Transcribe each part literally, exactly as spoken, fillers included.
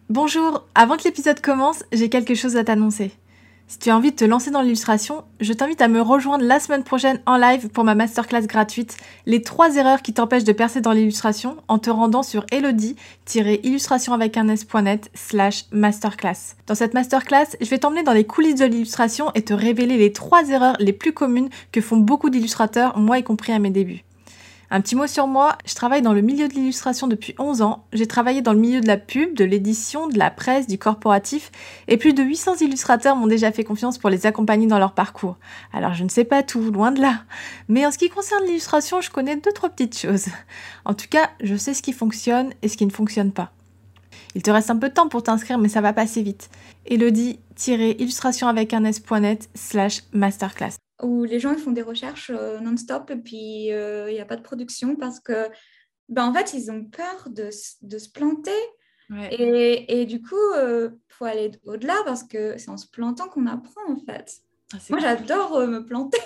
Bonjour, avant que l'épisode commence, j'ai quelque chose à t'annoncer. Si tu as envie de te lancer dans l'illustration, je t'invite à me rejoindre la semaine prochaine en live pour ma masterclass gratuite « Les trois erreurs qui t'empêchent de percer dans l'illustration » en te rendant sur elodie-illustration avec un s.net slash masterclass. Dans cette masterclass, je vais t'emmener dans les coulisses de l'illustration et te révéler les trois erreurs les plus communes que font beaucoup d'illustrateurs, moi y compris à mes débuts. Un petit mot sur moi, je travaille dans le milieu de l'illustration depuis onze ans, j'ai travaillé dans le milieu de la pub, de l'édition, de la presse, du corporatif, et plus de huit cents illustrateurs m'ont déjà fait confiance pour les accompagner dans leur parcours. Alors je ne sais pas tout, loin de là, mais en ce qui concerne l'illustration, je connais deux trois petites choses. En tout cas, je sais ce qui fonctionne et ce qui ne fonctionne pas. Il te reste un peu de temps pour t'inscrire, mais ça va passer vite. elodie-illustration avec un s.net slash masterclass. Où les gens ils font des recherches euh, non-stop et puis il euh, n'y a pas de production parce que ben, en fait ils ont peur de, de se planter ouais. et, et du coup il euh, faut aller au-delà parce que c'est en se plantant qu'on apprend en fait. Ah, moi cool. J'adore euh, me planter.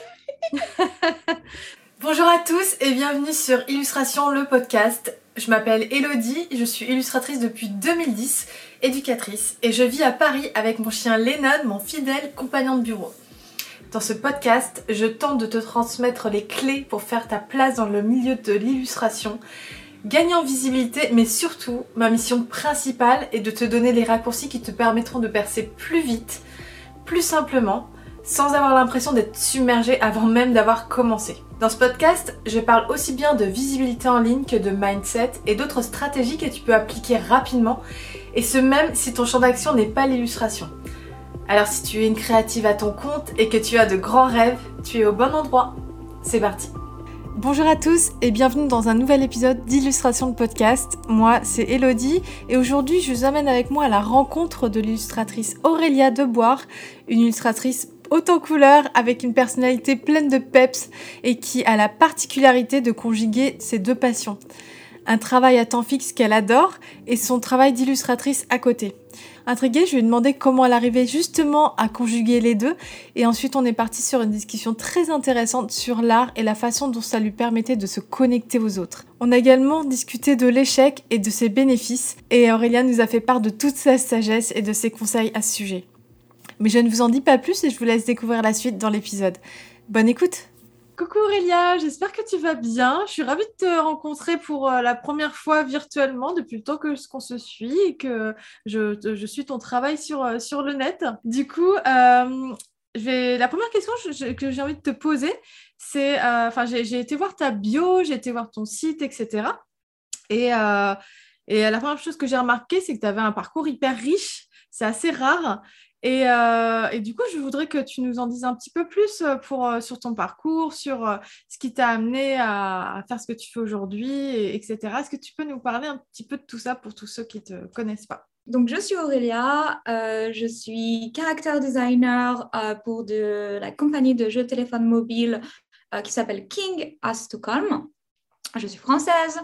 Bonjour à tous et bienvenue sur Illustration, le podcast. Je m'appelle Elodie, je suis illustratrice depuis deux mille dix, éducatrice et je vis à Paris avec mon chien Lennon, mon fidèle compagnon de bureau. Dans ce podcast, je tente de te transmettre les clés pour faire ta place dans le milieu de l'illustration, gagner en visibilité, mais surtout, ma mission principale est de te donner les raccourcis qui te permettront de percer plus vite, plus simplement, sans avoir l'impression d'être submergé avant même d'avoir commencé. Dans ce podcast, je parle aussi bien de visibilité en ligne que de mindset et d'autres stratégies que tu peux appliquer rapidement, et ce même si ton champ d'action n'est pas l'illustration. Alors si tu es une créative à ton compte et que tu as de grands rêves, tu es au bon endroit. C'est parti. Bonjour à tous et bienvenue dans un nouvel épisode d'Illustration de podcast. Moi, c'est Elodie et aujourd'hui, je vous amène avec moi à la rencontre de l'illustratrice Aurélia Deboire, une illustratrice haute en couleurs avec une personnalité pleine de peps et qui a la particularité de conjuguer ses deux passions. Un travail à temps fixe qu'elle adore et son travail d'illustratrice à côté. Intriguée, je lui ai demandé comment elle arrivait justement à conjuguer les deux et ensuite on est parti sur une discussion très intéressante sur l'art et la façon dont ça lui permettait de se connecter aux autres. On a également discuté de l'échec et de ses bénéfices et Aurélia nous a fait part de toute sa sagesse et de ses conseils à ce sujet. Mais je ne vous en dis pas plus et je vous laisse découvrir la suite dans l'épisode. Bonne écoute! Coucou Aurélia, j'espère que tu vas bien. Je suis ravie de te rencontrer pour euh, la première fois virtuellement depuis le temps que, qu'on se suit et que je, je suis ton travail sur, euh, sur le net. Du coup, euh, je vais... la première question je, que j'ai envie de te poser, c'est... Enfin, euh, j'ai, j'ai été voir ta bio, j'ai été voir ton site, et cetera. Et, euh, et la première chose que j'ai remarqué, c'est que tu avais un parcours hyper riche. C'est assez rare. Et, euh, et du coup, je voudrais que tu nous en dises un petit peu plus pour, euh, sur ton parcours, sur euh, ce qui t'a amené à, à faire ce que tu fais aujourd'hui, et, etc. Est-ce que tu peux nous parler un petit peu de tout ça pour tous ceux qui ne te connaissent pas? Donc, je suis Aurélia, euh, je suis character designer euh, pour de la compagnie de jeux téléphone mobile euh, qui s'appelle King à Stockholm. Je suis française,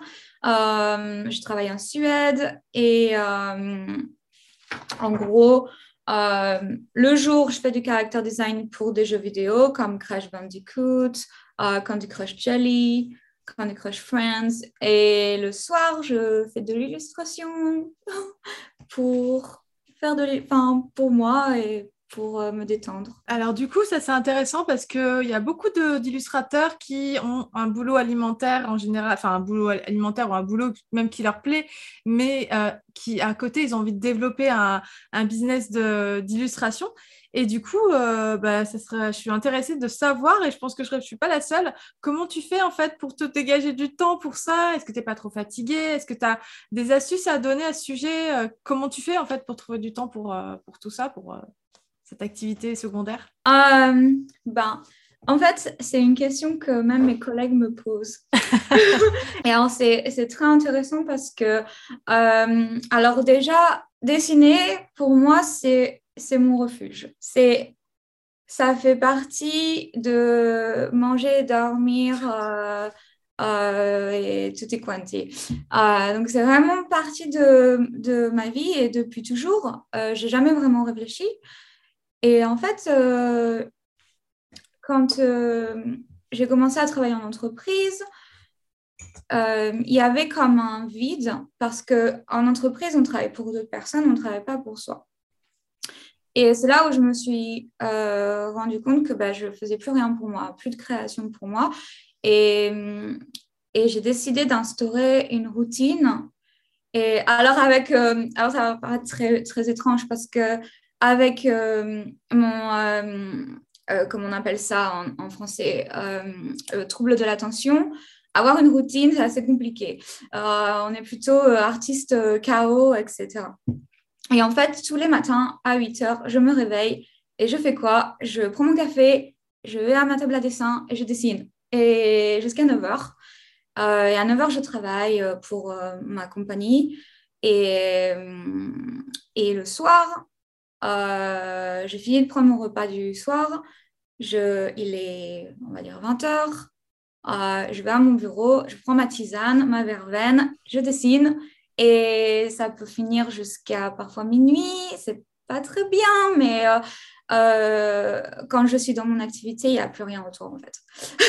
euh, je travaille en Suède et euh, en gros, euh, le jour, je fais du character design pour des jeux vidéo comme Crash Bandicoot, euh, Candy Crush Jelly, Candy Crush Friends. Et le soir, je fais de l'illustration pour faire de l'il- enfin, pour moi et pour euh, me détendre. Alors du coup, ça c'est intéressant parce qu'il y a beaucoup de, d'illustrateurs qui ont un boulot alimentaire en général, enfin un boulot alimentaire ou un boulot même qui leur plaît, mais euh, qui à côté, ils ont envie de développer un, un business de, d'illustration. Et du coup, euh, bah, ça serait, je suis intéressée de savoir, et je pense que je ne suis pas la seule, comment tu fais en fait pour te dégager du temps pour ça? Est-ce que tu n'es pas trop fatiguée? Est-ce que tu as des astuces à donner à ce sujet? Euh, comment tu fais en fait pour trouver du temps pour, euh, pour tout ça, pour... Euh cette activité secondaire? Euh, ben, en fait, c'est une question que même mes collègues me posent. Et alors, c'est, c'est très intéressant parce que, euh, alors déjà, dessiner, pour moi, c'est, c'est mon refuge. C'est, ça fait partie de manger, dormir euh, euh, et tutti quanti. Euh, donc, c'est vraiment partie de, de ma vie et depuis toujours. Euh, j'ai jamais vraiment réfléchi. Et en fait, euh, quand euh, j'ai commencé à travailler en entreprise, euh, il y avait comme un vide parce qu'en entreprise, on travaille pour d'autres personnes, on ne travaille pas pour soi. Et c'est là où je me suis euh, rendu compte que bah, je ne faisais plus rien pour moi, plus de création pour moi. Et, et j'ai décidé d'instaurer une routine. Et alors, avec, euh, alors ça va paraître très, très étrange parce que avec euh, mon, euh, euh, comment on appelle ça en, en français, euh, euh, trouble de l'attention, avoir une routine, c'est assez compliqué. Euh, on est plutôt euh, artiste euh, K O, et cetera. Et en fait, tous les matins à huit heures, je me réveille et je fais quoi? Je prends mon café, je vais à ma table à dessin et je dessine. Et jusqu'à neuf heures. Euh, et à neuf heures, je travaille euh, pour euh, ma compagnie. Et, euh, et le soir, euh, j'ai fini de prendre mon repas du soir. Je, il est, on va dire, vingt heures. Euh, je vais à mon bureau, je prends ma tisane, ma verveine, je dessine et ça peut finir jusqu'à parfois minuit. C'est pas très bien, mais euh, euh, quand je suis dans mon activité, il n'y a plus rien autour en fait.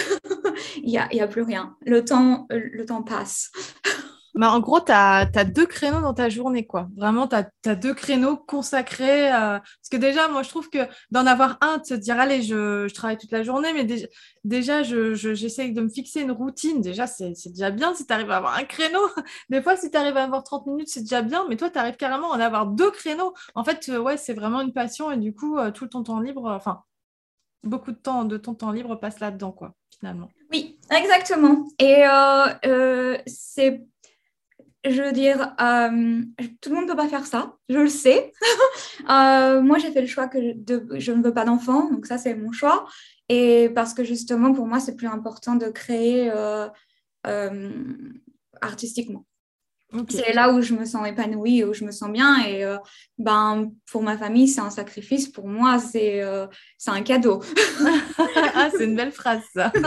Il n'y a, il y a plus rien. Le temps, le temps passe. Bah, en gros, tu as deux créneaux dans ta journée, quoi. Vraiment, tu as deux créneaux consacrés. euh, Parce que déjà, moi, je trouve que d'en avoir un, de se dire, allez, je, je travaille toute la journée, mais déjà, déjà je, je- j'essaye de me fixer une routine. Déjà, c'est c'est déjà bien si tu arrives à avoir un créneau. Des fois, si tu arrives à avoir trente minutes, c'est déjà bien, mais toi, tu arrives carrément à en avoir deux créneaux. En fait, euh, ouais, c'est vraiment une passion et du coup, euh, tout ton temps libre, euh, enfin, beaucoup de temps de ton temps libre passe là-dedans, quoi, finalement. Oui, exactement. Et euh, euh, c'est je veux dire, euh, tout le monde ne peut pas faire ça, je le sais. Euh, moi, j'ai fait le choix que je, de, je ne veux pas d'enfant, donc ça, c'est mon choix. Et parce que justement, pour moi, c'est plus important de créer euh, euh, artistiquement. Ok. C'est là où je me sens épanouie, où je me sens bien. Et euh, ben, pour ma famille, c'est un sacrifice. Pour moi, c'est euh, c'est un cadeau. Ah, c'est une belle phrase, ça.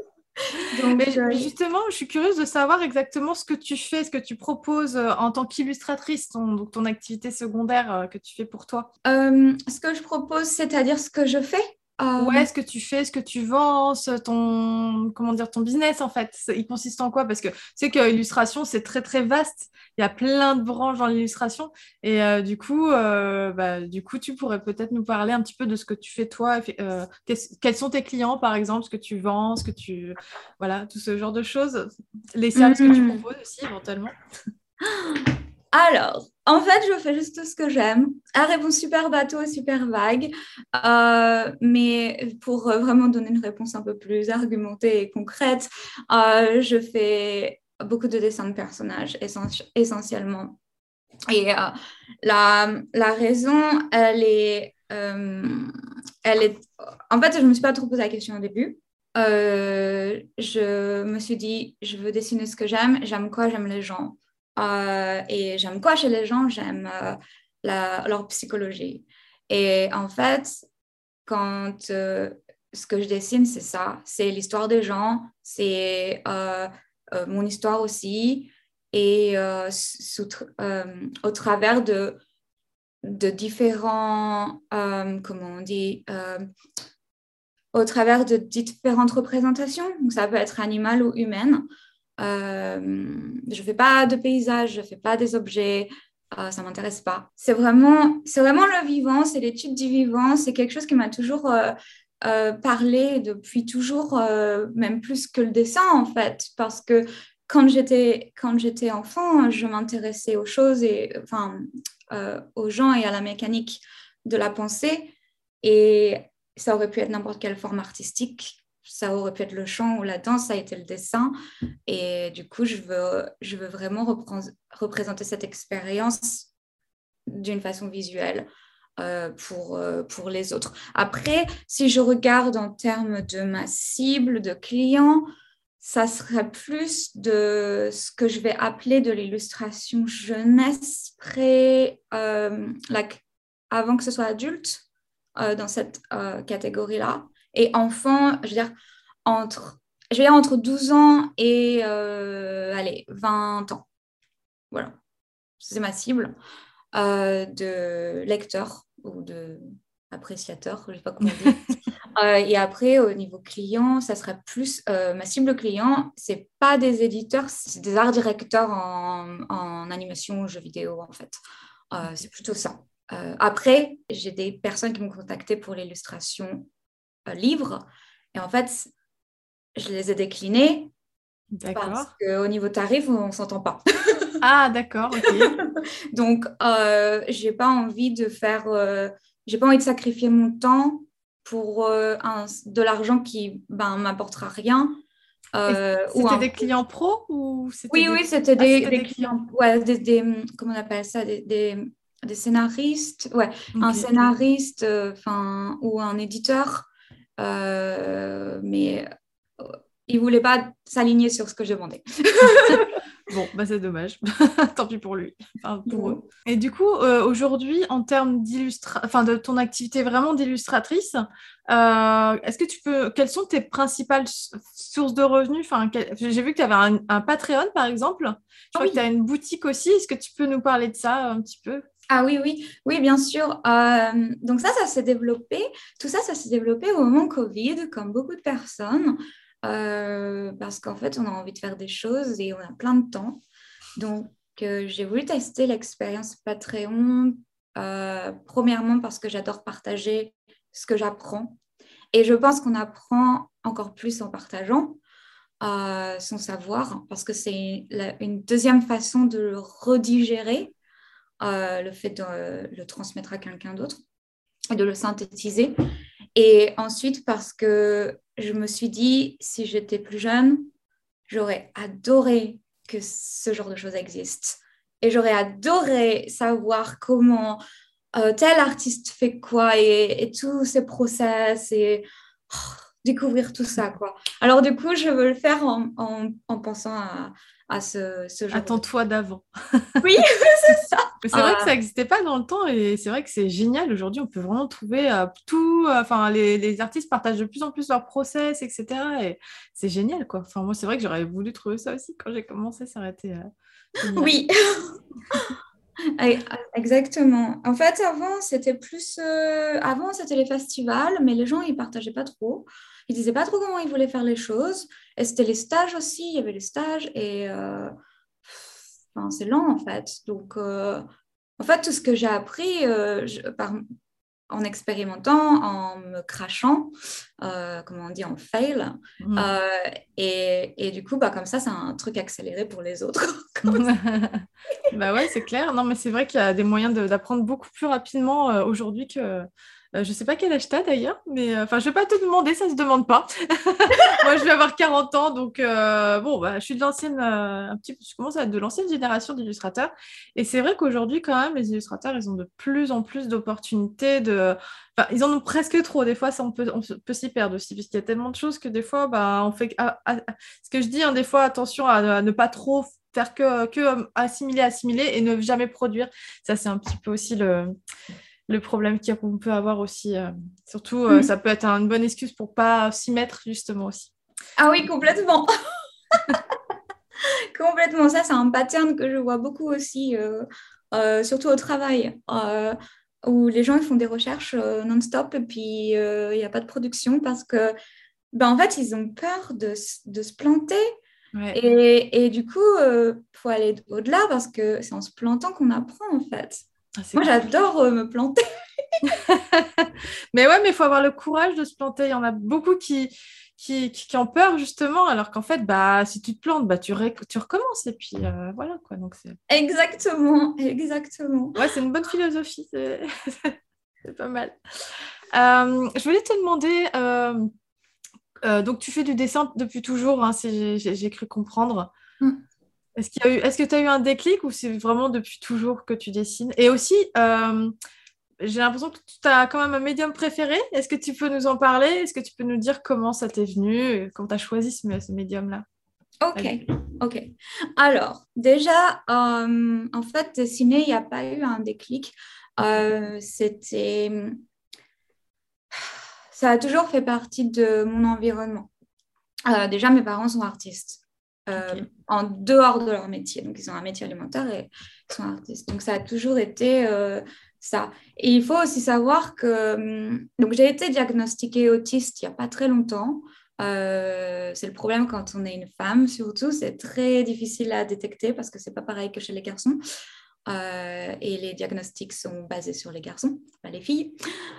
Donc, Mais, euh, mais justement, je suis curieuse de savoir exactement ce que tu fais, ce que tu proposes euh, en tant qu'illustratrice, ton, donc ton activité secondaire euh, que tu fais pour toi. euh, ce que je propose, c'est-à-dire ce que je fais. Euh, Ouais, ce que tu fais, ce que tu vends, ce- ton, comment dire, ton business en fait, c'est- il consiste en quoi? Parce que tu sais que l'illustration, c'est très très vaste. Il y a plein de branches dans l'illustration. Et euh, du coup, euh, bah, du coup, tu pourrais peut-être nous parler un petit peu de ce que tu fais toi. effe- euh, qu'est-ce- quels sont tes clients, par exemple, ce que tu vends, ce que tu... Voilà, tout ce genre de choses. Les services que tu hmm. proposes aussi, éventuellement. Alors, en fait, je fais juste ce que j'aime. La réponse super bateau, super vague. Euh, mais pour euh, vraiment donner une réponse un peu plus argumentée et concrète, euh, je fais beaucoup de dessins de personnages essen- essentiellement. Et euh, la, la raison, elle est, euh, elle est... En fait, je ne me suis pas trop posé la question au début. Euh, je me suis dit, je veux dessiner ce que j'aime. J'aime quoi? J'aime les gens. Euh, et j'aime quoi chez les gens? J'aime euh, la- leur psychologie. Et en fait, quand euh, ce que je dessine, c'est ça. C'est l'histoire des gens. C'est euh, euh, mon histoire aussi. Et euh, sous, euh, au travers de, de différents, euh, comment on dit, euh, au travers de différentes représentations. Donc, ça peut être animal ou humaine. Euh, je ne fais pas de paysages, je ne fais pas des objets, euh, ça ne m'intéresse pas. C'est vraiment, c'est vraiment le vivant, c'est l'étude du vivant, c'est quelque chose qui m'a toujours euh, euh, parlé depuis toujours, euh, même plus que le dessin en fait, parce que quand j'étais, quand j'étais enfant, je m'intéressais aux choses et enfin euh, aux gens et à la mécanique de la pensée. Et ça aurait pu être n'importe quelle forme artistique. Ça aurait pu être le chant ou la danse, ça a été le dessin. Et du coup, je veux, je veux vraiment reprendre, représenter cette expérience d'une façon visuelle euh, pour, euh, pour les autres. Après, si je regarde en termes de ma cible, de clients, ça serait plus de ce que je vais appeler de l'illustration jeunesse pré, euh, la, avant que ce soit adulte euh, dans cette euh, catégorie-là. Et enfant, je veux dire, entre, je vais dire entre douze ans et euh, allez, vingt ans. Voilà, c'est ma cible euh, de lecteur ou de appréciateur, je ne sais pas comment dire. Euh, et après, au niveau client, ça serait plus euh, ma cible client, c'est pas des éditeurs, c'est des art directeurs en, en animation, jeux vidéo en fait. Euh, c'est plutôt ça. Euh, après, j'ai des personnes qui m'ont contacté pour l'illustration euh, livre. Et en fait, je les ai déclinés parce D'accord. qu'au niveau tarif, on ne s'entend pas. Ah, d'accord, ok. Donc, euh, j'ai pas envie de faire, euh, j'ai pas envie de sacrifier mon temps pour euh, un- de l'argent qui ben, m'apportera rien. Et euh, ou c'était un... des clients pro ou c'était Oui, des... oui, c'était Ah, des, c'était des des clients. clients, ouais, des, des- comment on appelle ça, des, des, des scénaristes, ouais, un Ok. scénariste, euh, enfin, ou un éditeur, euh, mais euh, il voulait pas s'aligner sur ce que je demandais. Bon, bah c'est dommage. Tant pis pour lui. Enfin, pour eux. Bon. Et du coup, euh, aujourd'hui, en termes d'illustra... enfin, de ton activité vraiment d'illustratrice, euh, est-ce que tu peux... Quelles sont tes principales s- sources de revenus? Enfin, quel- j'ai vu que tu avais un, un Patreon, par exemple. Je Ah crois que tu as oui, une boutique aussi. Est-ce que tu peux nous parler de ça un petit peu? ah oui, oui, oui, bien sûr. Euh, donc ça, ça s'est développé. Tout ça, ça s'est développé au moment Covid, comme beaucoup de personnes, euh, parce qu'en fait, on a envie de faire des choses et on a plein de temps. Donc, euh, j'ai voulu tester l'expérience Patreon, euh, premièrement parce que j'adore partager ce que j'apprends. Et je pense qu'on apprend encore plus en partageant euh, son savoir, parce que c'est la- une deuxième façon de le redigérer, euh, le fait de euh, le transmettre à quelqu'un d'autre et de le synthétiser. Et ensuite, parce que je me suis dit, si j'étais plus jeune, j'aurais adoré que ce genre de choses existe. Et j'aurais adoré savoir comment euh, tel artiste fait quoi et, et tous ses process et oh, découvrir tout ça, quoi. Alors du coup, je veux le faire en, en, en pensant à, à ce, ce genre de... Attends-toi d'avant. Oui, c'est ça. Mais c'est vrai que ça Euh, n'existait pas dans le temps et c'est vrai que c'est génial. Aujourd'hui, on peut vraiment trouver euh, tout. euh, Enfin, les, les artistes partagent de plus en plus leur process, et cetera. Et c'est génial, quoi. Enfin, moi, c'est vrai que j'aurais voulu trouver ça aussi quand j'ai commencé. Ça aurait été euh, génial. oui, Eh, exactement. En fait, avant, c'était plus... euh, avant, c'était les festivals, mais les gens, ils partageaient pas trop. Ils disaient pas trop comment ils voulaient faire les choses. Et c'était les stages aussi. Il y avait les stages et... euh, enfin, c'est lent, en fait. Donc, euh, en fait, tout ce que j'ai appris euh, je- par, en expérimentant, en me crachant, euh, comment on dit, en fail. Mhm. Euh, et, et du coup, bah, comme ça, c'est un truc accéléré pour les autres. Bah ouais, c'est clair. Non, mais c'est vrai qu'il y a des moyens de- d'apprendre beaucoup plus rapidement euh, aujourd'hui que. Euh, je sais pas quel âge t'as d'ailleurs, mais euh, enfin, je vais pas te demander, ça se demande pas. Moi, je vais avoir quarante ans, donc euh, bon, bah, je suis de l'ancienne, euh, un petit peu, je commence à être de l'ancienne génération d'illustrateurs. Et c'est vrai qu'aujourd'hui, quand même, les illustrateurs, ils ont de plus en plus d'opportunités de. Enfin, ils en ont presque trop. Des fois, ça, on peut, on peut s'y perdre aussi, parce qu'il y a tellement de choses que des fois, bah, on fait. Ah, ah, ce que je dis, hein, des fois, attention à, à ne pas trop faire que, que euh, assimiler, assimiler et ne jamais produire. Ça, c'est un petit peu aussi le, le problème qu'il y a- qu'on peut avoir aussi. euh. Surtout, euh, ça peut être une bonne excuse pour pas s'y mettre, justement, aussi. Ah oui, complètement. Complètement. Ça, c'est un pattern que je vois beaucoup aussi, euh, euh, surtout au travail, euh, où les gens ils font des recherches euh, non-stop et puis euh, il n'y a pas de production parce que, ben, en fait, ils ont peur de, s- de se planter. Ouais. Et, et du coup, il faut aller au-delà parce que c'est en se plantant qu'on apprend, en fait. Ah, c'est Moi, clair. j'adore euh, me planter. Mais ouais, mais il faut avoir le courage de se planter. Il y en a beaucoup qui, qui, qui, qui ont peur, justement, alors qu'en fait, bah, si tu te plantes, bah, tu, ré- tu recommences. Et puis, euh, voilà, quoi. Donc, c'est Exactement, exactement. ouais, c'est une bonne philosophie. C'est c'est pas mal. Euh, je voulais te demander, euh, euh, donc tu fais du dessin depuis toujours, hein, si j'ai j'ai- j'ai cru comprendre. Mm. Est-ce qu'il y a eu, est-ce que tu as eu un déclic ou c'est vraiment depuis toujours que tu dessines? Et aussi, euh, j'ai l'impression que tu as quand même un médium préféré. Est-ce que tu peux nous en parler? Est-ce que tu peux nous dire comment ça t'est venu, et comment tu as choisi ce, ce médium-là? Ok, Vas-y. ok. Alors, déjà, euh, en fait, dessiner, il n'y a pas eu un déclic. Euh, c'était, ça a toujours fait partie de mon environnement. Euh, déjà, mes parents sont artistes. euh, Ok. en dehors de leur métier. Donc, ils ont un métier alimentaire et ils sont artistes. Donc, ça a toujours été euh, ça. Et il faut aussi savoir que hum, donc, j'ai été diagnostiquée autiste il n'y a pas très longtemps. Euh, c'est le problème quand on est une femme, surtout. C'est très difficile à détecter parce que c'est pas pareil que chez les garçons. Euh, et les diagnostics sont basés sur les garçons, pas les filles.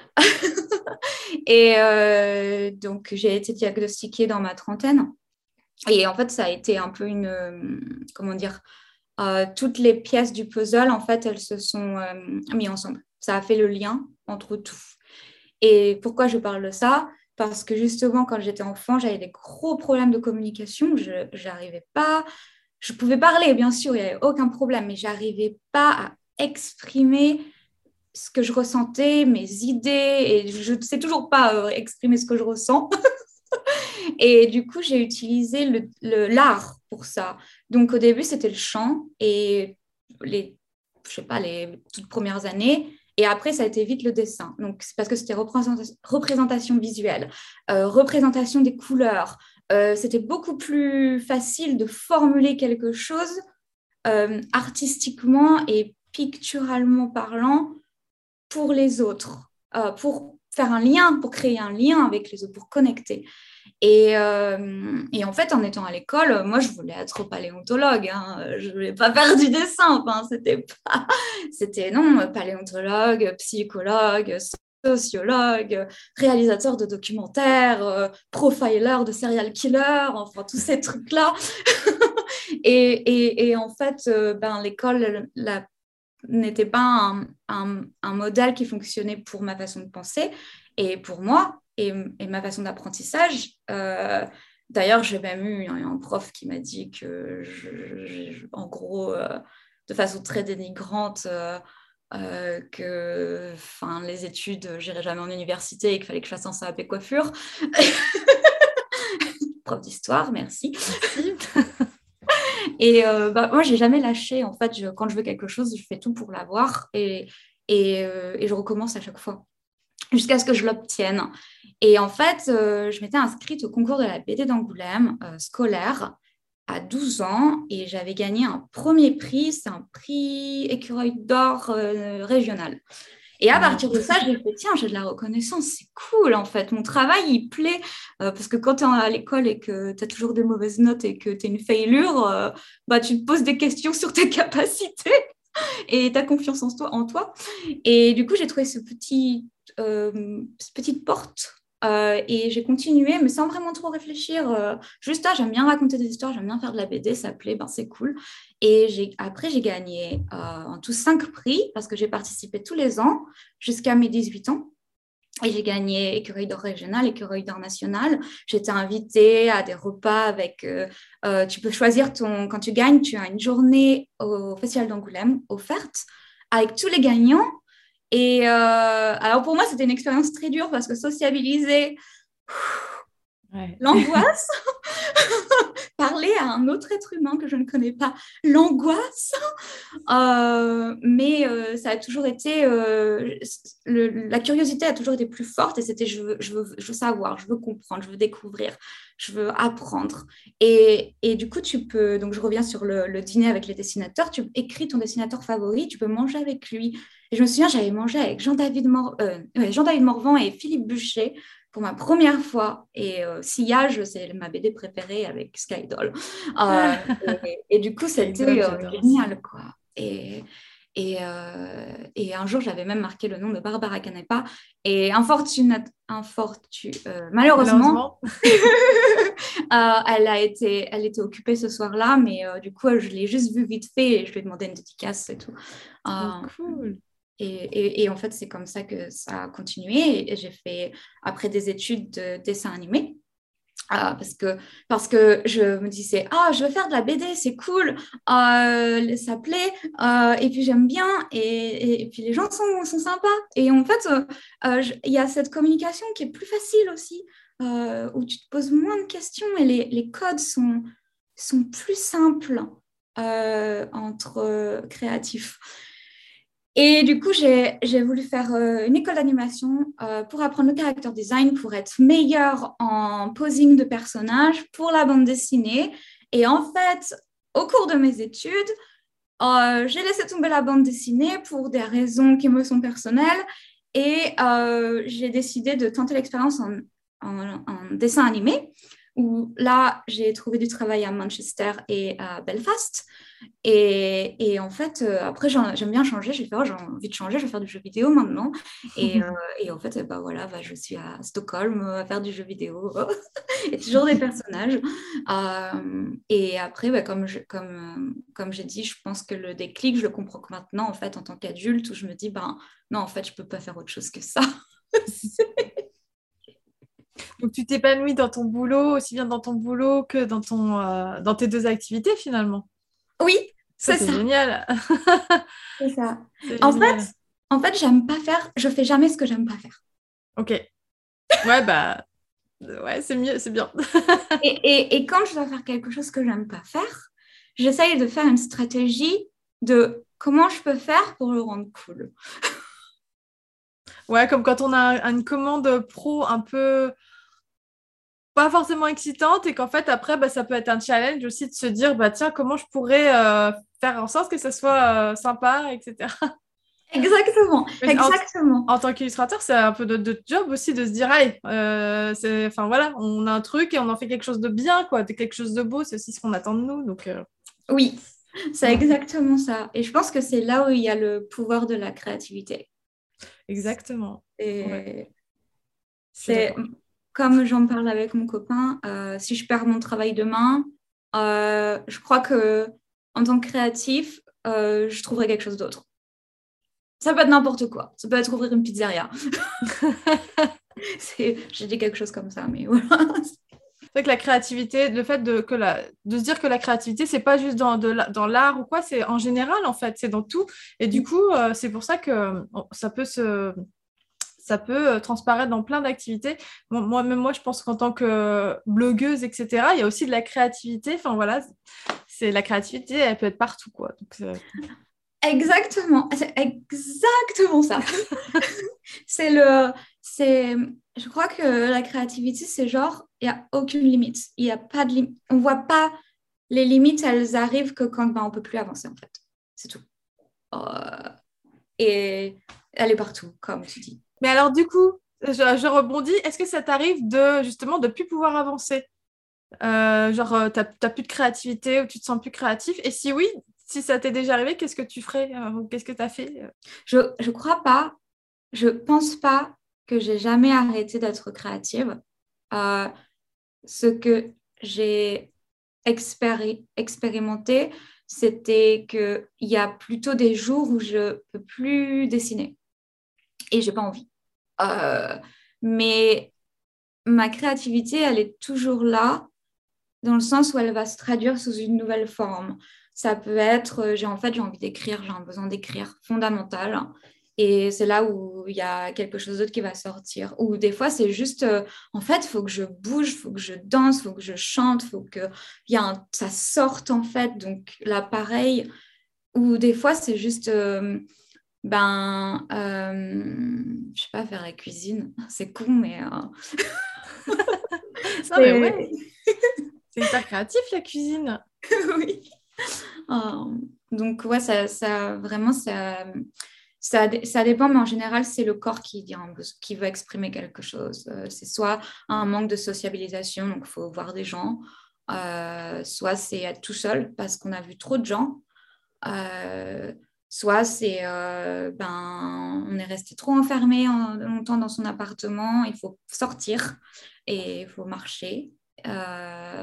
Et euh, donc, j'ai été diagnostiquée dans ma trentaine. Et en fait, ça a été un peu une, euh, comment dire, euh, toutes les pièces du puzzle, en fait, elles se sont euh, mises ensemble. Ça a fait le lien entre tout. Et pourquoi je parle de ça? Parce que justement, quand j'étais enfant, j'avais des gros problèmes de communication. Je n'arrivais pas, je pouvais parler, bien sûr, il n'y avait aucun problème, mais j'arrivais pas à exprimer ce que je ressentais, mes idées, et je ne sais toujours pas euh, exprimer ce que je ressens. Et du coup, j'ai utilisé le, le, l'art pour ça. Donc, au début, c'était le chant et les, je sais pas, les toutes premières années. Et après, ça a été vite le dessin. Donc, c'est parce que c'était représentation, représentation visuelle, euh, représentation des couleurs. Euh, c'était beaucoup plus facile de formuler quelque chose euh, artistiquement et picturalement parlant pour les autres, euh, pour faire un lien, pour créer un lien avec les autres, pour connecter. Et, euh, et, en fait, en étant à l'école, moi, je voulais être paléontologue. Hein. Je ne voulais pas faire du dessin. Enfin, c'était pas... C'était, non, paléontologue, psychologue, sociologue, réalisateur de documentaires, euh, profiler de serial killer, enfin, tous ces trucs-là. et, et, et, en fait, euh, ben, l'école la, n'était pas un, un, un modèle qui fonctionnait pour ma façon de penser. Et pour moi, Et, et ma façon d'apprentissage. Euh, d'ailleurs, j'ai même eu un, un prof qui m'a dit que, je, je, en gros, euh, de façon très dénigrante, euh, euh, que les études, j'irais jamais en université et qu'il fallait que je fasse un C A P coiffure. Prof d'histoire, merci. Merci. Et euh, bah, moi, j'ai jamais lâché. En fait, je, quand je veux quelque chose, je fais tout pour l'avoir et, et, euh, et je recommence à chaque fois jusqu'à ce que je l'obtienne. Et en fait, euh, je m'étais inscrite au concours de la B D d'Angoulême euh, scolaire à douze ans et j'avais gagné un premier prix, c'est un prix écureuil d'or euh, régional. Et à partir de ça, j'ai fait, tiens, j'ai de la reconnaissance, c'est cool en fait. Mon travail, il plaît euh, parce que quand tu es à l'école et que tu as toujours des mauvaises notes et que tu es une failure, euh, bah, tu te poses des questions sur tes capacités et ta confiance en toi, en toi. Et du coup, j'ai trouvé ce petit, euh, cette petite porte euh, et j'ai continué, mais sans vraiment trop réfléchir. Euh, juste, ah, j'aime bien raconter des histoires, j'aime bien faire de la B D, ça plaît, ben, c'est cool. Et j'ai, après, j'ai gagné euh, en tout cinq prix parce que j'ai participé tous les ans jusqu'à mes dix-huit ans. Et j'ai gagné écureuil d'or régional, écureuil d'or national. J'étais invitée à des repas avec... Euh, euh, tu peux choisir ton... Quand tu gagnes, tu as une journée au Festival d'Angoulême offerte avec tous les gagnants. Et euh, alors pour moi, c'était une expérience très dure parce que sociabiliser, ouais. L'angoisse, parler à un autre être humain que je ne connais pas, l'angoisse, euh, mais euh, ça a toujours été, euh, le, la curiosité a toujours été plus forte et c'était je veux, je, veux, je veux savoir, je veux comprendre, je veux découvrir, je veux apprendre. Et, et du coup, tu peux, donc je reviens sur le, le dîner avec les dessinateurs, tu écris ton dessinateur favori, tu peux manger avec lui. Et je me souviens, j'avais mangé avec Jean-David Mor- euh, ouais, Jean-David Morvan et Philippe Buchet pour ma première fois. Et euh, Sillage, c'est ma B D préférée avec Skydoll. Euh, et, et du coup, c'était euh, génial, quoi. Et, et, euh, et un jour, j'avais même marqué le nom de Barbara Canepa. Et infortunate, infortu, euh, malheureusement, malheureusement. euh, elle, a été, elle était occupée ce soir-là, mais euh, du coup, je l'ai juste vue vite fait et je lui ai demandé une dédicace et tout. Oh, euh, cool. Et, et, et en fait, c'est comme ça que ça a continué. Et j'ai fait, après des études de dessin animé, euh, parce, que, parce que je me disais, ah, je veux faire de la B D, c'est cool, euh, ça plaît, euh, et puis j'aime bien, et, et, et puis les gens sont, sont sympas. Et en fait, il euh, euh, y a cette communication qui est plus facile aussi, euh, où tu te poses moins de questions et les, les codes sont, sont plus simples euh, entre euh, créatifs. Et du coup, j'ai, j'ai voulu faire euh, une école d'animation euh, pour apprendre le character design, pour être meilleure en posing de personnages pour la bande dessinée. Et en fait, au cours de mes études, euh, j'ai laissé tomber la bande dessinée pour des raisons qui me sont personnelles et euh, j'ai décidé de tenter l'expérience en, en, en dessin animé où là, j'ai trouvé du travail à Manchester et à Belfast. Et, et en fait, euh, après, j'aime bien changer. J'ai fait, oh, j'ai envie de changer, je vais faire du jeu vidéo maintenant. Et, euh, et en fait, bah, voilà, bah, je suis à Stockholm à faire du jeu vidéo. Et toujours des personnages. Euh, et après, bah, comme, je, comme, comme j'ai dit, je pense que le déclic, je le comprends que maintenant, en fait, en tant qu'adulte, où je me dis, ben, non, en fait, je ne peux pas faire autre chose que ça. Donc, tu t'épanouis dans ton boulot, aussi bien dans ton boulot que dans, ton, euh, dans tes deux activités, finalement. Oui, Ça, c'est c'est ça. génial. C'est ça. C'est En génial. fait, en fait, j'aime pas faire, je fais jamais ce que j'aime pas faire. Ok. Ouais, bah, ouais, c'est mieux, c'est bien. Et, et, et quand je dois faire quelque chose que j'aime pas faire, j'essaye de faire une stratégie de comment je peux faire pour le rendre cool. Ouais, comme quand on a une commande pro un peu pas forcément excitante et qu'en fait, après, bah, ça peut être un challenge aussi de se dire, bah, tiens, comment je pourrais euh, faire en sorte que ça soit euh, sympa, et cetera. Exactement, Mais en, exactement. en tant qu'illustrateur, c'est un peu notre, notre job aussi de se dire, allez, euh, c'est, enfin voilà, on a un truc et on en fait quelque chose de bien, quoi, de quelque chose de beau, c'est aussi ce qu'on attend de nous. Donc, euh, Oui, c'est mm, exactement ça. Et je pense que c'est là où il y a le pouvoir de la créativité. exactement. Ouais, Et je suis c'est d'accord. comme j'en parle avec mon copain, euh, si je perds mon travail demain, euh, je crois que en tant que créatif, euh, je trouverai quelque chose d'autre. Ça peut être n'importe quoi. Ça peut être ouvrir une pizzeria. C'est... J'ai dit quelque chose comme ça, mais voilà. C'est vrai que la créativité, le fait de, que la, de se dire que la créativité, c'est pas juste dans, de la- dans l'art ou quoi, c'est en général, en fait, c'est dans tout. Et du coup, euh, c'est pour ça que euh, ça peut se, ça peut euh, transparaître dans plein d'activités. Bon, moi, même moi, je pense qu'en tant que blogueuse, et cetera, il y a aussi de la créativité. Enfin, voilà, c'est la créativité, elle peut être partout, quoi. Donc, euh, Exactement, c'est exactement ça. C'est le, c'est, je crois que la créativité, c'est genre, il n'y a aucune limite. Il y a pas de limite. On voit pas les limites, elles arrivent que quand ben, on peut plus avancer, en fait. C'est tout. Euh, et elle est partout, comme tu dis. Mais alors, du coup, je, je rebondis, est-ce que ça t'arrive de, justement, de plus pouvoir avancer? Euh, genre, euh, t'as, t'as plus de créativité ou tu te sens plus créatif? Et si oui, si ça t'est déjà arrivé, qu'est-ce que tu ferais? euh, ou qu'est-ce que t'as fait? euh Je, je crois pas, je pense pas que j'ai jamais arrêté d'être créative. Euh, ce que j'ai expéri- expérimenté, c'était qu'il y a plutôt des jours où je peux plus dessiner et j'ai pas envie. Euh, mais ma créativité, elle est toujours là dans le sens où elle va se traduire sous une nouvelle forme. Ça peut être, euh, j'ai en fait, j'ai envie d'écrire, j'ai un besoin d'écrire fondamental. Et c'est là où il y a quelque chose d'autre qui va sortir. Ou des fois, c'est juste, euh, en fait, il faut que je bouge, il faut que je danse, il faut que je chante, il faut que y a un- ça sorte, en fait. Donc là, pareil. Ou des fois, c'est juste, euh, ben, euh, je sais pas, faire la cuisine. C'est con, mais euh, Non, mais ouais, c'est... c'est hyper créatif, la cuisine. oui. Euh, donc, ouais, ça, ça vraiment, ça, ça, dé- ça dépend, mais en général, c'est le corps qui, dit un beso- qui veut exprimer quelque chose. Euh, c'est soit un manque de sociabilisation, donc il faut voir des gens, euh, soit c'est être tout seul parce qu'on a vu trop de gens, euh, soit c'est euh, ben, on est resté trop enfermé en- longtemps dans son appartement, il faut sortir et il faut marcher. Euh,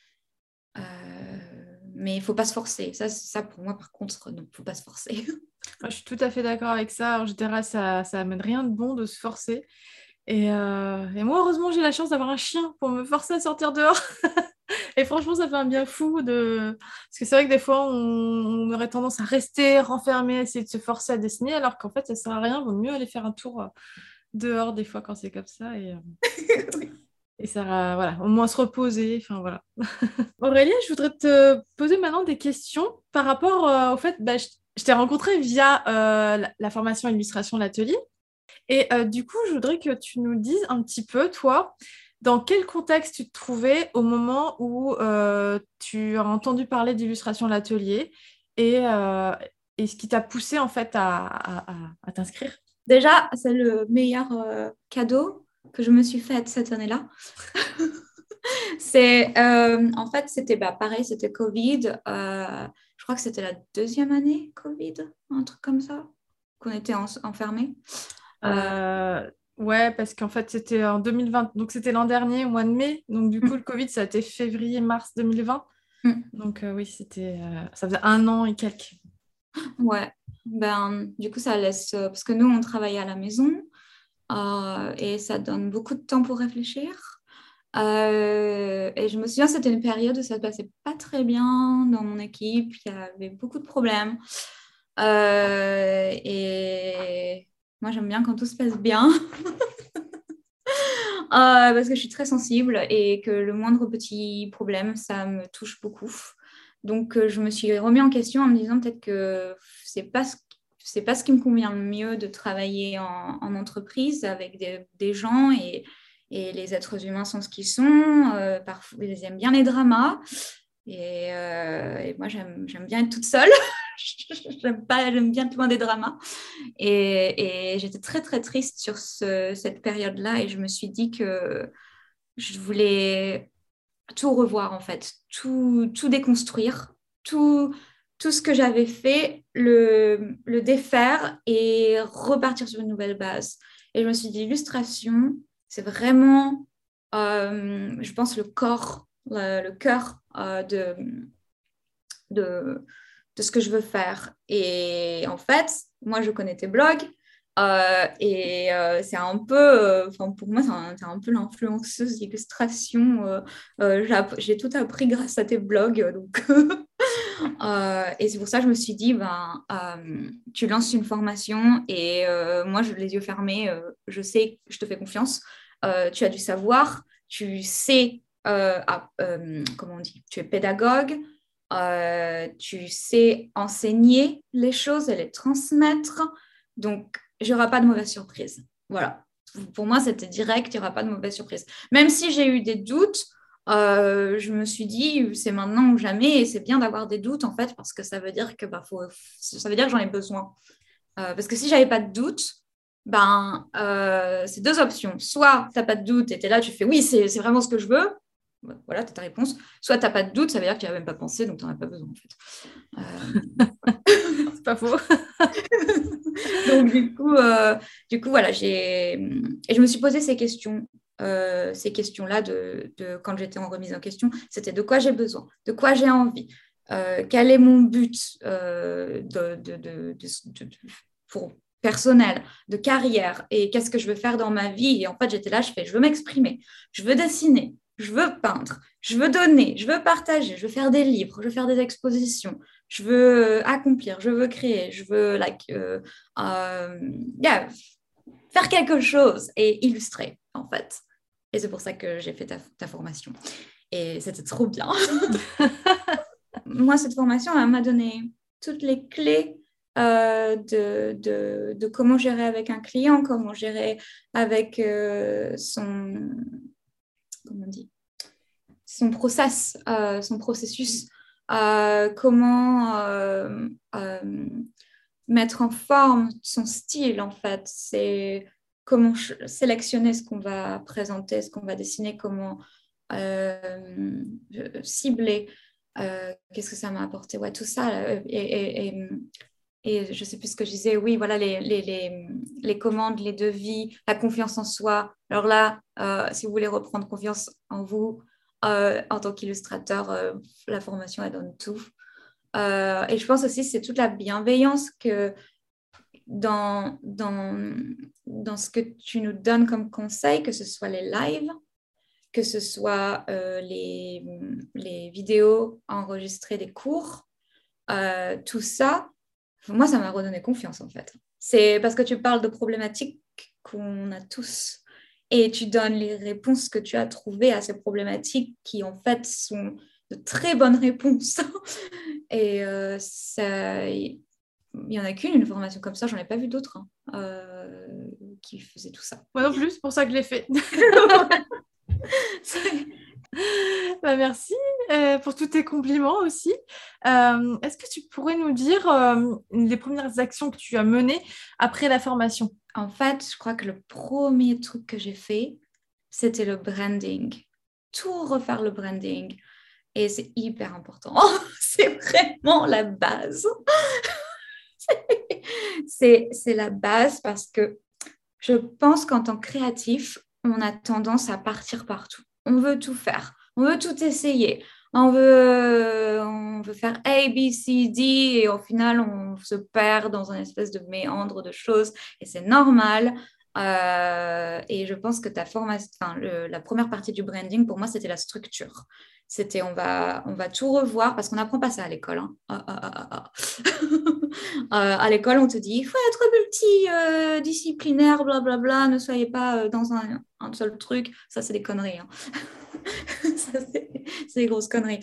euh, mais il faut pas se forcer. Ça, c'est- ça pour moi, par contre, non, faut pas se forcer. Moi, je suis tout à fait d'accord avec ça. En général, ça, ça amène rien de bon de se forcer. Et, euh, et moi, heureusement, j'ai la chance d'avoir un chien pour me forcer à sortir dehors. Et franchement, ça fait un bien fou de... Parce que c'est vrai que des fois, on, on aurait tendance à rester renfermé, essayer de se forcer à dessiner, alors qu'en fait, ça sert à rien. Vaut mieux aller faire un tour euh, dehors des fois quand c'est comme ça. Et, euh, Oui. et ça, euh, voilà, au moins se reposer. Enfin, voilà. Aurélie, je voudrais te poser maintenant des questions par rapport euh, au fait, bah, je, je t'ai rencontrée via euh, la, la formation illustration, l'atelier. Et euh, du coup, je voudrais que tu nous dises un petit peu, toi, dans quel contexte tu te trouvais au moment où euh, tu as entendu parler d'illustration à l'atelier et, euh, et ce qui t'a poussé en fait à, à- à- à t'inscrire? Déjà, c'est le meilleur euh, cadeau que je me suis fait cette année-là. C'est, euh, en fait, c'était bah, pareil, c'était Covid. Euh, je crois que c'était la deuxième année Covid, un truc comme ça, qu'on était en- enfermés. Euh, Euh, ouais, parce qu'en fait, c'était en deux mille vingt, donc c'était l'an dernier, au mois de mai. Donc, du coup, le mm, Covid, ça a été février-mars deux mille vingt. mm, Donc, euh, oui, c'était, euh, ça faisait un an et quelques. ouais, ben, du coup, ça laisse, euh, parce que nous, on travaille à la maison euh, et ça donne beaucoup de temps pour réfléchir. Euh, et je me souviens, c'était une période où ça ne se passait pas très bien dans mon équipe. Il y avait beaucoup de problèmes. Euh, et moi, j'aime bien quand tout se passe bien. Euh, parce que je suis très sensible et que le moindre petit problème, ça me touche beaucoup. Donc, euh, je me suis remis en question en me disant peut-être que c'est pas ce, c'est pas ce qui me convient le mieux de travailler en, en entreprise avec des, des gens et, et les êtres humains sont ce qu'ils sont. Euh, parfois, ils aiment bien les dramas et, euh, et moi, j'aime, j'aime bien être toute seule. j'aime pas, j'aime bien être loin des dramas. Et, et j'étais très, très triste sur ce, cette période-là et je me suis dit que je voulais tout revoir, en fait, tout, tout déconstruire, tout, tout ce que j'avais fait, le, le défaire et repartir sur une nouvelle base. Et je me suis dit, l'illustration, c'est vraiment, euh, je pense, le corps, le, le cœur euh, de, de, de ce que je veux faire. Et en fait, moi, je connais tes blogs. Euh, et euh, c'est un peu, euh, enfin pour moi, c'est un, c'est un peu l'influenceuse d'illustration. Euh, euh, j'ai, app- j'ai tout appris grâce à tes blogs. Donc euh, et c'est pour ça que je me suis dit, ben, euh, tu lances une formation et euh, moi, je, les yeux fermés, euh, je sais, je te fais confiance. Euh, tu as du savoir, tu sais, euh, ah, euh, comment on dit, tu es pédagogue, euh, tu sais enseigner les choses et les transmettre. Donc, il n'y aura pas de mauvaise surprise. Voilà. Pour moi, c'était direct, il n'y aura pas de mauvaise surprise. Même si j'ai eu des doutes, euh, je me suis dit, c'est maintenant ou jamais, et c'est bien d'avoir des doutes, en fait, parce que ça veut dire que, bah, faut, ça veut dire que j'en ai besoin. Euh, parce que si j'avais pas de doute, ben, euh, c'est deux options. Soit tu n'as pas de doute et tu es là, tu fais oui, c'est c'est vraiment ce que je veux. Voilà, tu as ta réponse. Soit tu n'as pas de doute, ça veut dire que tu n'as même pas pensé, donc tu n'en as pas besoin, en fait. Euh, C'est pas faux. Donc, du coup, euh, du coup, voilà, j'ai... Et je me suis posé ces questions, euh, ces questions-là de, de quand j'étais en remise en question. C'était de quoi j'ai besoin, de quoi j'ai envie, euh, quel est mon but euh, de, de, de, de, de, pour personnel, de carrière, et qu'est-ce que je veux faire dans ma vie. Et en fait, j'étais là, je fais, je veux m'exprimer, je veux dessiner, je veux peindre, je veux donner, je veux partager, je veux faire des livres, je veux faire des expositions, je veux accomplir, je veux créer, je veux like, euh, euh, yeah, faire quelque chose et illustrer, en fait. Et c'est pour ça que j'ai fait ta, ta formation. Et c'était trop bien. Moi, cette formation, elle m'a donné toutes les clés euh, de, de, de, comment gérer avec un client, comment gérer avec euh, son, comment on dit, son process, euh, son processus, euh, comment euh, euh, mettre en forme son style, en fait. C'est comment sélectionner ce qu'on va présenter, ce qu'on va dessiner, comment euh, cibler. Euh, qu'est-ce que ça m'a apporté? Ouais, tout ça. Euh, et, et, et, et je ne sais plus ce que je disais. Oui, voilà, les, les, les, les commandes, les devis, la confiance en soi. Alors là, euh, si vous voulez reprendre confiance en vous, euh, en tant qu'illustrateur, euh, la formation, elle donne tout. Euh, et je pense aussi c'est toute la bienveillance que dans, dans, dans ce que tu nous donnes comme conseil, que ce soit les lives, que ce soit euh, les, les vidéos enregistrées des cours, euh, tout ça, moi, ça m'a redonné confiance en fait. C'est parce que tu parles de problématiques qu'on a tous et tu donnes les réponses que tu as trouvées à ces problématiques qui en fait sont de très bonnes réponses. Et euh, ça, il n'y en a qu'une, une formation comme ça, j'en ai pas vu d'autres hein, euh, qui faisaient tout ça. Moi non plus, c'est pour ça que je l'ai fait. Bah, merci euh, pour tous tes compliments aussi. Euh, est-ce que tu pourrais nous dire euh, les premières actions que tu as menées après la formation? En fait, je crois que le premier truc que j'ai fait, c'était le branding. Tout refaire le branding. Et c'est hyper important. C'est vraiment la base. c'est, c'est la base parce que je pense qu'en tant que créatif, on a tendance à partir partout. On veut tout faire. On veut tout essayer. On veut, on veut faire A, B, C, D et au final, on se perd dans une espèce de méandre de choses et c'est normal. Euh, et je pense que ta formation, enfin, le- la première partie du branding, pour moi, c'était la structure. C'était on va, on va tout revoir parce qu'on n'apprend pas ça à l'école. Hein. Ah, ah, ah, ah, ah. Euh, à l'école, on te dit il faut être multidisciplinaire, blablabla, ne soyez pas euh, dans un, un seul truc. Ça, c'est des conneries. Hein. Ça, c'est, c'est des grosses conneries.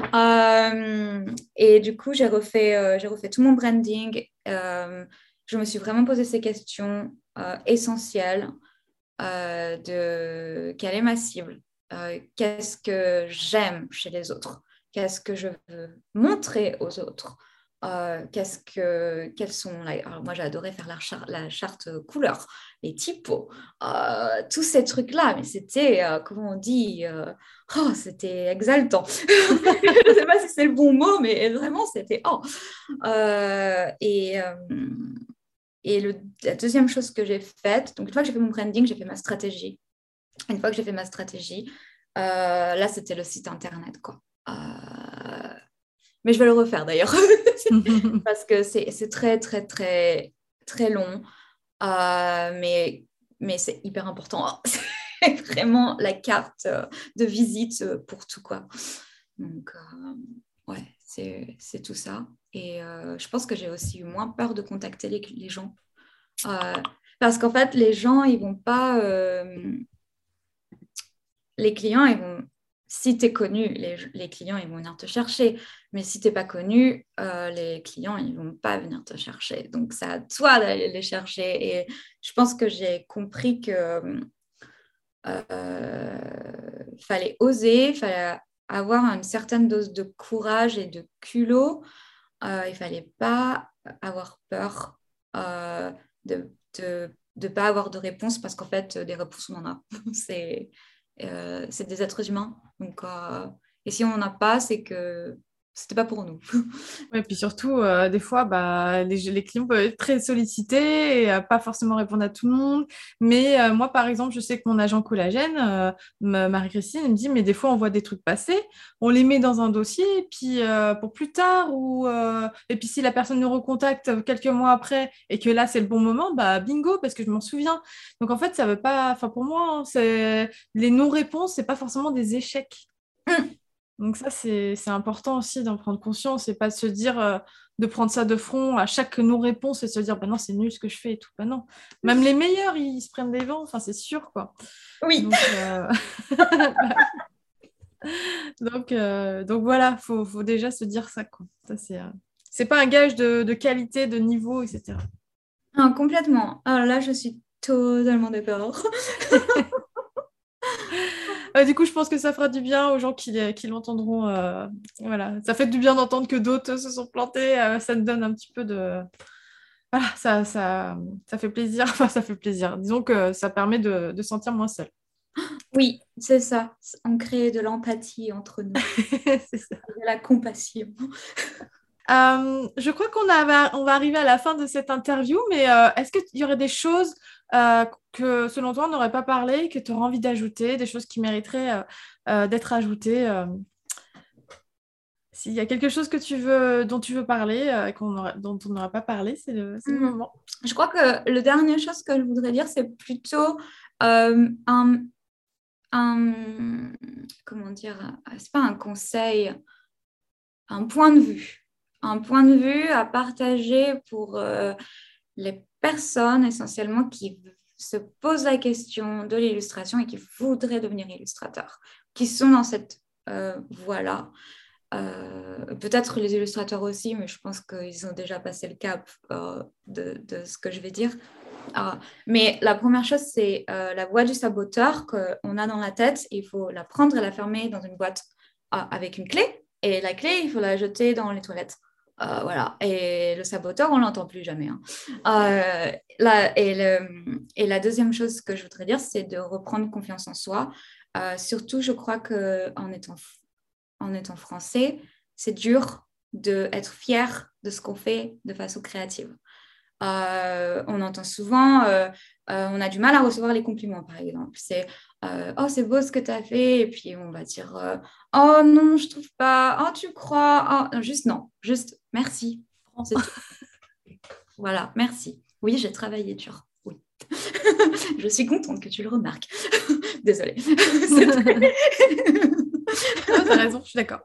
Euh, et du coup, j'ai refait, euh, j'ai refait tout mon branding. Euh, je me suis vraiment posé ces questions euh, essentielles euh, de quelle est ma cible, euh, qu'est-ce que j'aime chez les autres, qu'est-ce que je veux montrer aux autres. Euh, qu'est-ce que, quels sont la- alors moi j'ai adoré faire la, char- la charte couleur, les typos, euh, tous ces trucs-là, mais c'était, euh, comment on dit, euh, oh, c'était exaltant. Je ne sais pas si c'est le bon mot, mais vraiment c'était oh. Euh, et, euh, et le, la deuxième chose que j'ai faite, donc une fois que j'ai fait mon branding, j'ai fait ma stratégie. Une fois que j'ai fait ma stratégie, euh, là, c'était le site internet, quoi. Euh, Mais je vais le refaire d'ailleurs, parce que c'est, c'est très, très, très, très long. Euh, mais, mais c'est hyper important. C'est vraiment la carte de visite pour tout, quoi. Donc, euh, ouais, c'est, c'est tout ça. Et euh, je pense que j'ai aussi eu moins peur de contacter les, les gens. Euh, parce qu'en fait, les gens, ils vont pas... euh, les clients, ils vont... Si tu es connu, les, les clients, ils vont venir te chercher. Mais si tu n'es pas connu, euh, les clients, ils ne vont pas venir te chercher. Donc, c'est à toi d'aller les chercher. Et je pense que j'ai compris que euh, fallait oser, il fallait avoir une certaine dose de courage et de culot. Euh, il ne fallait pas avoir peur euh, de ne de, pas avoir de réponse parce qu'en fait, des réponses, on en a. c'est, euh, c'est des êtres humains. Donc, euh, et si on n'en a pas, c'est que c'était pas pour nous. Ouais, puis surtout, euh, des fois, bah, les, les clients peuvent être très sollicités et euh, pas forcément répondre à tout le monde. Mais euh, moi, par exemple, je sais que mon agent collagène, euh, ma- Marie-Christine, elle me dit, mais des fois, on voit des trucs passer, on les met dans un dossier, et puis euh, pour plus tard, ou, euh, et puis si la personne nous recontacte quelques mois après et que là, c'est le bon moment, bah bingo, parce que je m'en souviens. Donc en fait, ça veut pas, enfin pour moi, hein, c'est les non-réponses, c'est pas forcément des échecs. Donc ça, c'est c'est important aussi d'en prendre conscience et pas de se dire, euh, de prendre ça de front à chaque non-réponse et de se dire, bah non, c'est nul ce que je fais et tout. Bah non. Même les meilleurs, ils se prennent des vents, enfin, c'est sûr, quoi. Oui. Donc, euh, donc, euh, donc voilà, faut, faut déjà se dire ça, quoi. Ça, c'est, euh, c'est pas un gage de, de qualité, de niveau, et cetera. Ah, complètement. Alors là, je suis totalement d'accord. Euh, du coup, je pense que ça fera du bien aux gens qui, qui l'entendront. Euh, voilà, ça fait du bien d'entendre que d'autres se sont plantés. Euh, ça te donne un petit peu de, voilà, ça, ça, ça fait plaisir. Enfin, ça fait plaisir. Disons que ça permet de, de se sentir moins seul. Oui, c'est ça. On crée de l'empathie entre nous, C'est ça. de la compassion. Euh, je crois qu'on a- on va arriver à la fin de cette interview, mais euh, est-ce qu'il y aurait des choses euh, que, selon toi, on n'aurait pas parlé, que tu aurais envie d'ajouter, des choses qui mériteraient euh, euh, d'être ajoutées euh, s'il y a quelque chose que tu veux, dont tu veux parler, euh, qu'on aura- dont on n'aura pas parlé, c'est le, c'est le Hmm. moment. Je crois que la dernière chose que je voudrais dire, c'est plutôt euh, un, un, comment dire, c'est pas un conseil, un point de vue. Un point de vue à partager pour euh, les personnes essentiellement qui se posent la question de l'illustration et qui voudraient devenir illustrateurs, qui sont dans cette euh, voie-là. Euh, peut-être les illustrateurs aussi, mais je pense qu'ils ont déjà passé le cap euh, de, de ce que je vais dire. Ah, mais la première chose, c'est euh, la voix du saboteur qu'on a dans la tête. Il faut la prendre et la fermer dans une boîte euh, avec une clé. Et la clé, il faut la jeter dans les toilettes. Euh, voilà. Et le saboteur, on ne l'entend plus jamais. Hein. Euh, la, et, le, et la deuxième chose que je voudrais dire, c'est de reprendre confiance en soi. Euh, surtout, je crois qu'en étant, en étant français, c'est dur d'être fier de ce qu'on fait de façon créative. Euh, on entend souvent, euh, euh, on a du mal à recevoir les compliments, par exemple. C'est euh, oh, c'est beau ce que tu as fait. Et puis, on va dire euh, oh non, je trouve pas. Oh, tu crois. Oh, juste non. Juste merci. C'est tout. Voilà, merci. Oui, j'ai travaillé dur. Oui. Je suis contente que tu le remarques. Désolée. Non, t'as raison, je suis d'accord.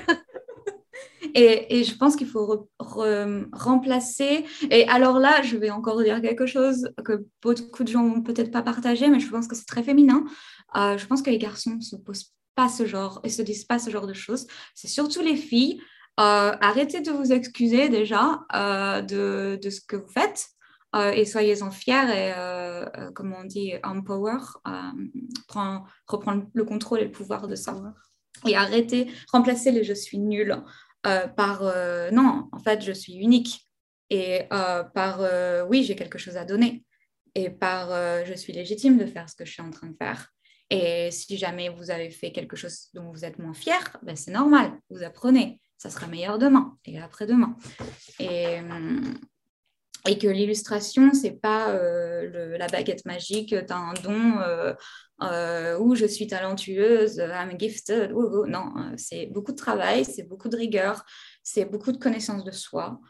Et, et je pense qu'il faut re, re, remplacer. Et alors là, je vais encore dire quelque chose que beaucoup de gens vont peut-être pas partager, mais je pense que c'est très féminin. Euh, je pense que les garçons ne se posent pas ce genre et se disent pas ce genre de choses. C'est surtout les filles. Euh, arrêtez de vous excuser déjà euh, de, de ce que vous faites euh, et soyez-en fiers et, euh, euh, comme on dit, empower, euh, prend, reprendre le contrôle et le pouvoir de ça. Et arrêtez, remplacez les « je suis nulle ». Euh, par euh, non, en fait, je suis unique et euh, par euh, oui, j'ai quelque chose à donner et par euh, je suis légitime de faire ce que je suis en train de faire. Et si jamais vous avez fait quelque chose dont vous êtes moins fier, ben c'est normal, vous apprenez, ça sera meilleur demain et après-demain. Et, et que l'illustration, c'est pas euh, le, la baguette magique, tu as un don. Euh, Euh, où je suis talentueuse, I'm gifted, oh, oh. Non, c'est beaucoup de travail, c'est beaucoup de rigueur, c'est beaucoup de connaissance de soi.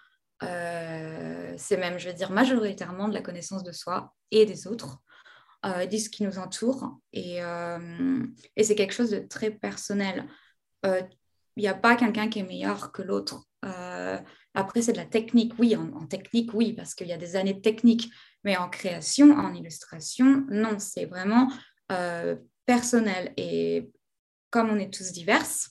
Euh, c'est même, je vais dire, majoritairement de la connaissance de soi et des autres, euh, de ce qui nous entoure. Et, euh, et c'est quelque chose de très personnel. Il euh, n'y a pas quelqu'un qui est meilleur que l'autre. Euh, après, c'est de la technique, oui, en, en technique, oui, parce qu'il y a des années de technique, mais en création, en illustration, non, c'est vraiment euh, personnel. Et comme on est tous diverses,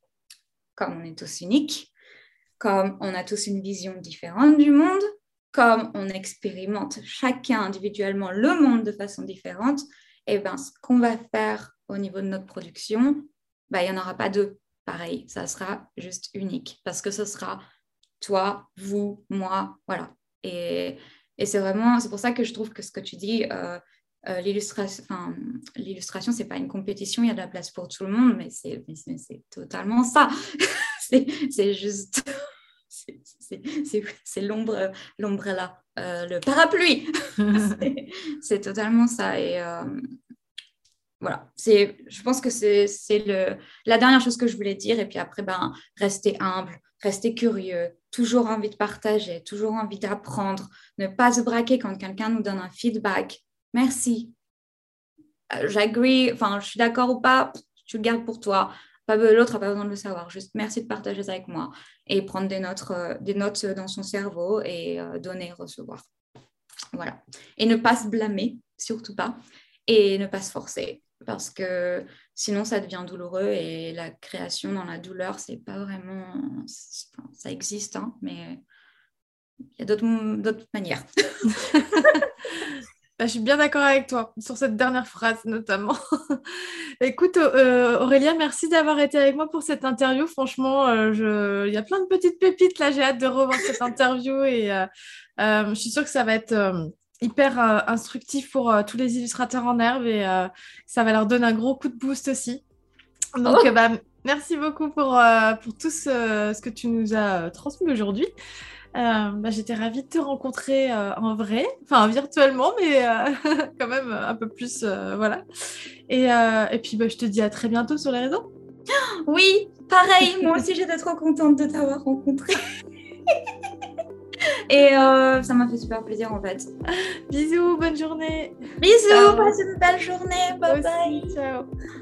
comme on est tous uniques, comme on a tous une vision différente du monde, comme on expérimente chacun individuellement le monde de façon différente, et ben, ce qu'on va faire au niveau de notre production, ben, il n'y en aura pas deux. Pareil, ça sera juste unique parce que ce sera toi, vous, moi, voilà. Et, et c'est vraiment, c'est pour ça que je trouve que ce que tu dis, euh, euh, l'illustration, enfin, l'illustration, c'est pas une compétition, il y a de la place pour tout le monde, mais c'est, mais c'est, c'est totalement ça. c'est, c'est juste, c'est, c'est, c'est, c'est l'ombre, l'ombrella, euh, le parapluie. c'est, c'est totalement ça. Et euh, voilà, c'est, je pense que c'est, c'est le, la dernière chose que je voulais dire. Et puis après, ben, rester humble, rester curieux, toujours envie de partager, toujours envie d'apprendre, ne pas se braquer quand quelqu'un nous donne un feedback. Merci. Euh, j'agree, enfin, je suis d'accord ou pas, tu le gardes pour toi. Pas, l'autre n'a pas besoin de le savoir. Juste merci de partager ça avec moi et prendre des notes, euh, des notes dans son cerveau et euh, donner, recevoir. Voilà. Et ne pas se blâmer, surtout pas. Et ne pas se forcer. Parce que sinon, ça devient douloureux et la création dans la douleur, c'est pas vraiment... Ça existe, hein, mais il y a d'autres, d'autres manières. Bah, je suis bien d'accord avec toi, sur cette dernière phrase notamment. Écoute, euh, Aurélia, merci d'avoir été avec moi pour cette interview. Franchement, euh, je... il y a plein de petites pépites là, j'ai hâte de revoir cette interview et euh, euh, je suis sûre que ça va être... Euh... hyper euh, instructif pour euh, tous les illustrateurs en herbe et euh, ça va leur donner un gros coup de boost aussi. Donc, oh euh, bah, merci beaucoup pour, euh, pour tout ce, ce que tu nous as euh, transmis aujourd'hui. Euh, bah, j'étais ravie de te rencontrer euh, en vrai, enfin virtuellement, mais euh, quand même un peu plus, euh, voilà. Et, euh, et puis, bah, je te dis à très bientôt sur les réseaux. Oui, pareil, moi aussi j'étais trop contente de t'avoir rencontré. Et euh, ça m'a fait super plaisir en fait. Bisous, bonne journée. Bisous, passe une belle journée. Bye bye. Ciao.